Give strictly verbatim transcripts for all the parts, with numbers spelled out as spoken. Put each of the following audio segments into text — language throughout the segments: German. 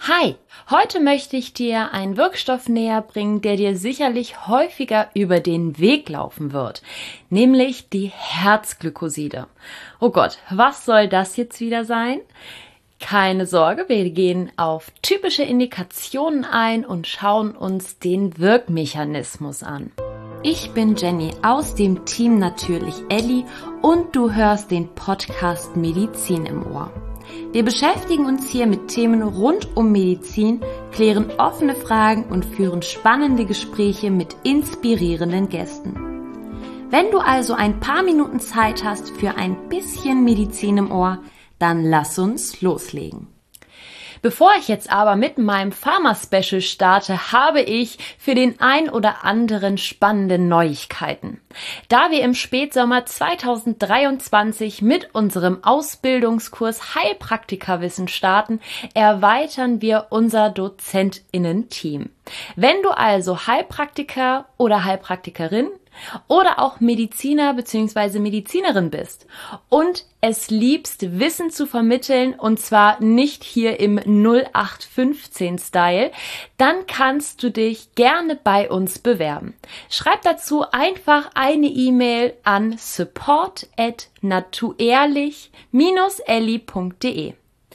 Hi, heute möchte ich dir einen Wirkstoff näher bringen, der dir sicherlich häufiger über den Weg laufen wird, nämlich die Herzglykoside. Oh Gott, was soll das jetzt wieder sein? Keine Sorge, wir gehen auf typische Indikationen ein und schauen uns den Wirkmechanismus an. Ich bin Jenny aus dem Team Natürlich Elli und du hörst den Podcast Medizin im Ohr. Wir beschäftigen uns hier mit Themen rund um Medizin, klären offene Fragen und führen spannende Gespräche mit inspirierenden Gästen. Wenn du also ein paar Minuten Zeit hast für ein bisschen Medizin im Ohr, dann lass uns loslegen. Bevor ich jetzt aber mit meinem Pharma-Special starte, habe ich für den ein oder anderen spannende Neuigkeiten. Da wir im Spätsommer zweitausenddreiundzwanzig mit unserem Ausbildungskurs Heilpraktikerwissen starten, erweitern wir unser DozentInnen-Team. Wenn du also Heilpraktiker oder Heilpraktikerin oder auch Mediziner bzw. Medizinerin bist und es liebst, Wissen zu vermitteln und zwar nicht hier im null acht fünfzehn Style, dann kannst du dich gerne bei uns bewerben. Schreib dazu einfach eine E-Mail an support at natuerlich dash elli punkt de.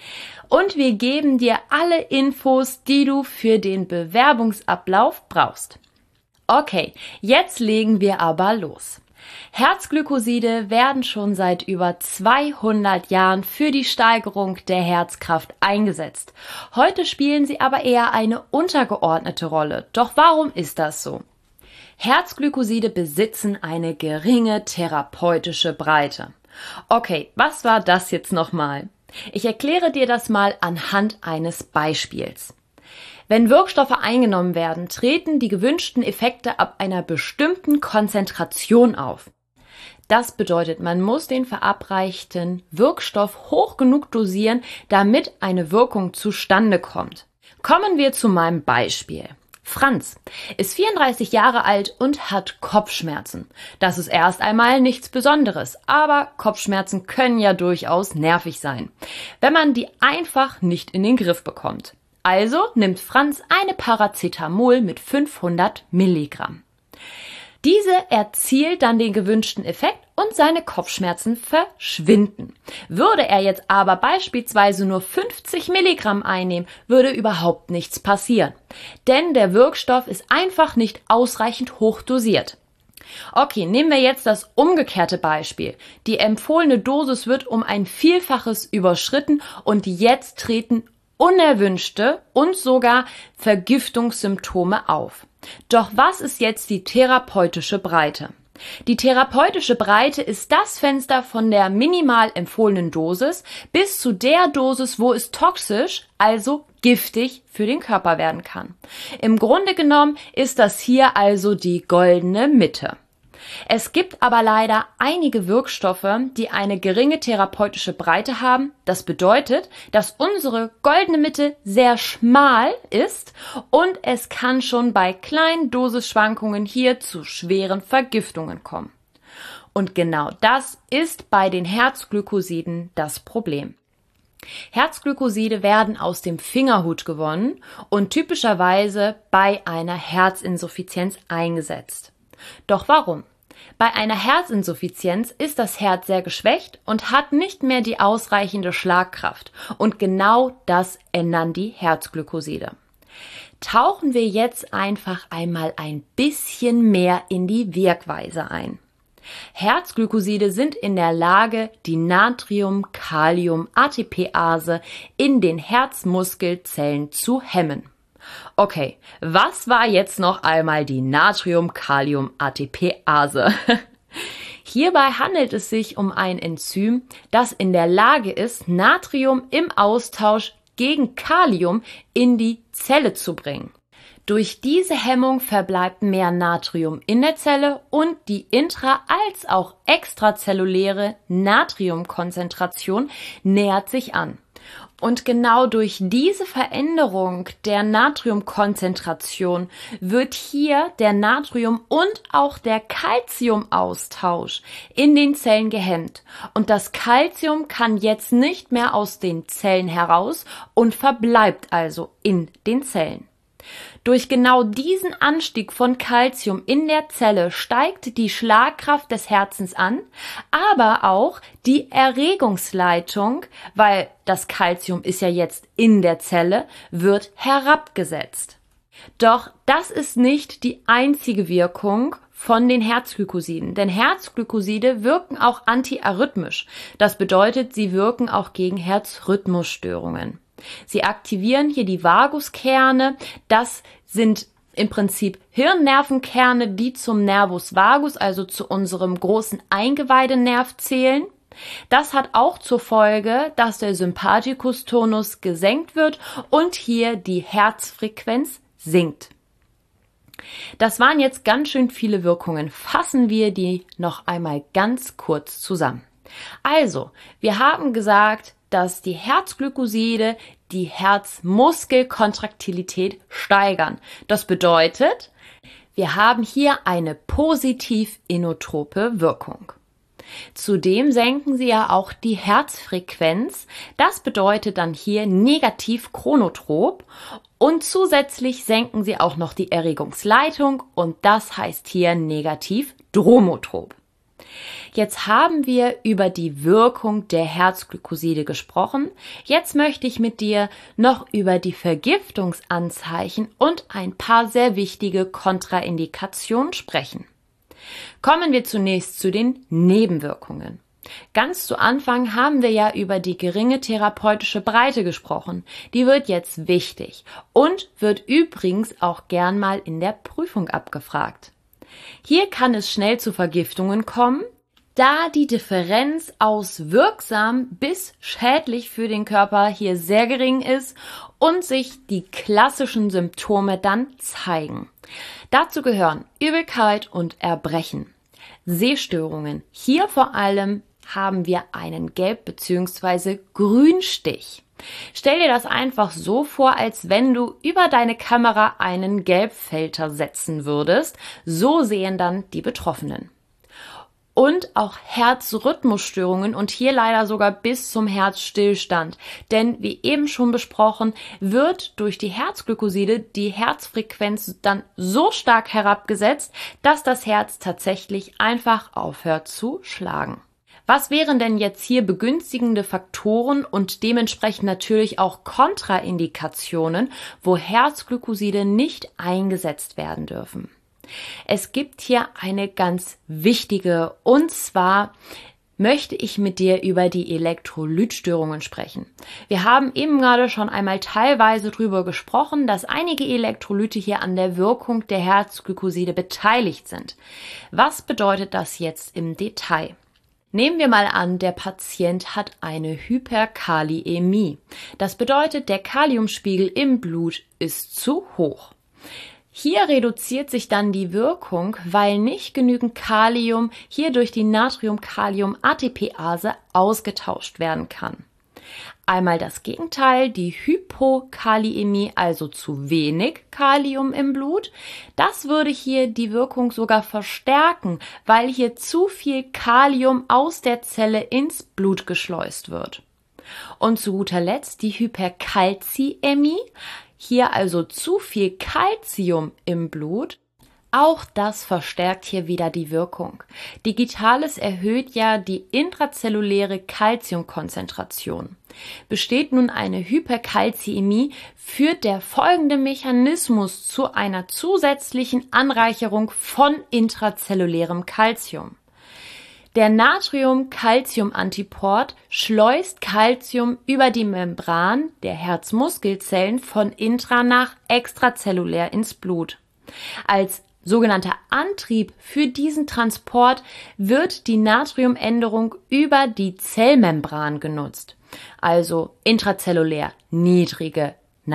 Und wir geben dir alle Infos, die du für den Bewerbungsablauf brauchst. Okay, jetzt legen wir aber los. Herzglykoside werden schon seit über zweihundert Jahren für die Steigerung der Herzkraft eingesetzt. Heute spielen sie aber eher eine untergeordnete Rolle. Doch warum ist das so? Herzglykoside besitzen eine geringe therapeutische Breite. Okay, was war das jetzt nochmal? Ich erkläre dir das mal anhand eines Beispiels. Wenn Wirkstoffe eingenommen werden, treten die gewünschten Effekte ab einer bestimmten Konzentration auf. Das bedeutet, man muss den verabreichten Wirkstoff hoch genug dosieren, damit eine Wirkung zustande kommt. Kommen wir zu meinem Beispiel. Franz ist vierunddreißig Jahre alt und hat Kopfschmerzen. Das ist erst einmal nichts Besonderes, aber Kopfschmerzen können ja durchaus nervig sein, wenn man die einfach nicht in den Griff bekommt. Also nimmt Franz eine Paracetamol mit fünfhundert Milligramm. Diese erzielt dann den gewünschten Effekt und seine Kopfschmerzen verschwinden. Würde er jetzt aber beispielsweise nur fünfzig Milligramm einnehmen, würde überhaupt nichts passieren. Denn der Wirkstoff ist einfach nicht ausreichend hoch dosiert. Okay, nehmen wir jetzt das umgekehrte Beispiel. Die empfohlene Dosis wird um ein Vielfaches überschritten und jetzt treten unerwünschte und sogar Vergiftungssymptome auf. Doch was ist jetzt die therapeutische Breite? Die therapeutische Breite ist das Fenster von der minimal empfohlenen Dosis bis zu der Dosis, wo es toxisch, also giftig für den Körper werden kann. Im Grunde genommen ist das hier also die goldene Mitte. Es gibt aber leider einige Wirkstoffe, die eine geringe therapeutische Breite haben. Das bedeutet, dass unsere goldene Mitte sehr schmal ist und es kann schon bei kleinen Dosisschwankungen hier zu schweren Vergiftungen kommen. Und genau das ist bei den Herzglykosiden das Problem. Herzglykoside werden aus dem Fingerhut gewonnen und typischerweise bei einer Herzinsuffizienz eingesetzt. Doch warum? Bei einer Herzinsuffizienz ist das Herz sehr geschwächt und hat nicht mehr die ausreichende Schlagkraft. Und genau das ändern die Herzglykoside. Tauchen wir jetzt einfach einmal ein bisschen mehr in die Wirkweise ein. Herzglykoside sind in der Lage, die Natrium-Kalium-A T P-Ase in den Herzmuskelzellen zu hemmen. Okay, was war jetzt noch einmal die Natrium-Kalium-A T P-Ase? Hierbei handelt es sich um ein Enzym, das in der Lage ist, Natrium im Austausch gegen Kalium in die Zelle zu bringen. Durch diese Hemmung verbleibt mehr Natrium in der Zelle und die intra- als auch extrazelluläre Natriumkonzentration nähert sich an. Und genau durch diese Veränderung der Natriumkonzentration wird hier der Natrium- und auch der Calciumaustausch in den Zellen gehemmt. Und das Calcium kann jetzt nicht mehr aus den Zellen heraus und verbleibt also in den Zellen. Durch genau diesen Anstieg von Calcium in der Zelle steigt die Schlagkraft des Herzens an, aber auch die Erregungsleitung, weil das Calcium ist ja jetzt in der Zelle, wird herabgesetzt. Doch das ist nicht die einzige Wirkung von den Herzglykosiden, denn Herzglykoside wirken auch antiarrhythmisch. Das bedeutet, sie wirken auch gegen Herzrhythmusstörungen. Sie aktivieren hier die Vaguskerne. Das sind im Prinzip Hirnnervenkerne, die zum Nervus vagus, also zu unserem großen Eingeweidenerv zählen. Das hat auch zur Folge, dass der Sympathikus-Tonus gesenkt wird und hier die Herzfrequenz sinkt. Das waren jetzt ganz schön viele Wirkungen. Fassen wir die noch einmal ganz kurz zusammen. Also, wir haben gesagt, dass die Herzglykoside die Herzmuskelkontraktilität steigern. Das bedeutet, wir haben hier eine positiv inotrope Wirkung. Zudem senken sie ja auch die Herzfrequenz. Das bedeutet dann hier negativ chronotrop. Und zusätzlich senken sie auch noch die Erregungsleitung und das heißt hier negativ dromotrop. Jetzt haben wir über die Wirkung der Herzglykoside gesprochen. Jetzt möchte ich mit dir noch über die Vergiftungsanzeichen und ein paar sehr wichtige Kontraindikationen sprechen. Kommen wir zunächst zu den Nebenwirkungen. Ganz zu Anfang haben wir ja über die geringe therapeutische Breite gesprochen. Die wird jetzt wichtig und wird übrigens auch gern mal in der Prüfung abgefragt. Hier kann es schnell zu Vergiftungen kommen, da die Differenz aus wirksam bis schädlich für den Körper hier sehr gering ist und sich die klassischen Symptome dann zeigen. Dazu gehören Übelkeit und Erbrechen, Sehstörungen. Hier vor allem haben wir einen Gelb- bzw. Grünstich. Stell dir das einfach so vor, als wenn du über deine Kamera einen Gelbfilter setzen würdest. So sehen dann die Betroffenen. Und auch Herzrhythmusstörungen und hier leider sogar bis zum Herzstillstand. Denn wie eben schon besprochen, wird durch die Herzglykoside die Herzfrequenz dann so stark herabgesetzt, dass das Herz tatsächlich einfach aufhört zu schlagen. Was wären denn jetzt hier begünstigende Faktoren und dementsprechend natürlich auch Kontraindikationen, wo Herzglykoside nicht eingesetzt werden dürfen? Es gibt hier eine ganz wichtige, und zwar möchte ich mit dir über die Elektrolytstörungen sprechen. Wir haben eben gerade schon einmal teilweise drüber gesprochen, dass einige Elektrolyte hier an der Wirkung der Herzglykoside beteiligt sind. Was bedeutet das jetzt im Detail? Nehmen wir mal an, der Patient hat eine Hyperkaliämie. Das bedeutet, der Kaliumspiegel im Blut ist zu hoch. Hier reduziert sich dann die Wirkung, weil nicht genügend Kalium hier durch die Natrium-Kalium-A T P-Ase ausgetauscht werden kann. Einmal das Gegenteil, die Hypokaliämie, also zu wenig Kalium im Blut. Das würde hier die Wirkung sogar verstärken, weil hier zu viel Kalium aus der Zelle ins Blut geschleust wird. Und zu guter Letzt die Hyperkalziämie. Hier also zu viel Calcium im Blut. Auch das verstärkt hier wieder die Wirkung. Digitalis erhöht ja die intrazelluläre Calciumkonzentration. Besteht nun eine Hyperkalziämie, führt der folgende Mechanismus zu einer zusätzlichen Anreicherung von intrazellulärem Calcium. Der Natrium-Calcium-Antiport schleust Calcium über die Membran der Herzmuskelzellen von intra nach extrazellulär ins Blut. Als sogenannter Antrieb für diesen Transport wird die Natriumänderung über die Zellmembran genutzt. Also intrazellulär niedrige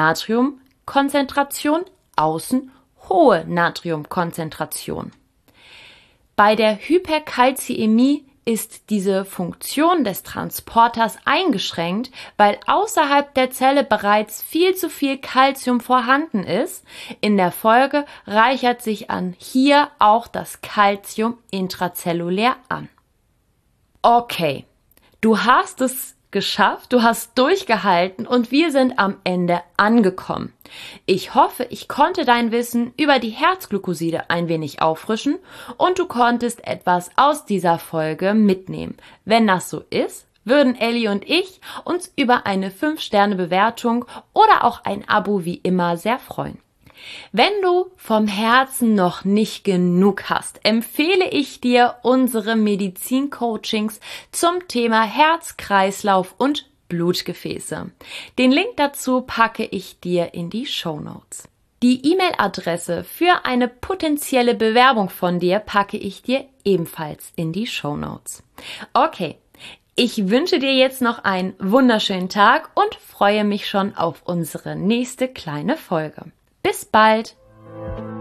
Natriumkonzentration, außen hohe Natriumkonzentration. Bei der Hyperkalziämie ist diese Funktion des Transporters eingeschränkt, weil außerhalb der Zelle bereits viel zu viel Calcium vorhanden ist. In der Folge reichert sich an hier auch das Calcium intrazellulär an. Okay, du hast es geschafft, du hast durchgehalten und wir sind am Ende angekommen. Ich hoffe, ich konnte dein Wissen über die Herzglykoside ein wenig auffrischen und du konntest etwas aus dieser Folge mitnehmen. Wenn das so ist, würden Elli und ich uns über eine fünf Sterne Bewertung oder auch ein Abo wie immer sehr freuen. Wenn du vom Herzen noch nicht genug hast, empfehle ich dir unsere Medizin-Coachings zum Thema Herz, Kreislauf und Blutgefäße. Den Link dazu packe ich dir in die Shownotes. Die E-Mail-Adresse für eine potenzielle Bewerbung von dir packe ich dir ebenfalls in die Shownotes. Okay, ich wünsche dir jetzt noch einen wunderschönen Tag und freue mich schon auf unsere nächste kleine Folge. Bis bald!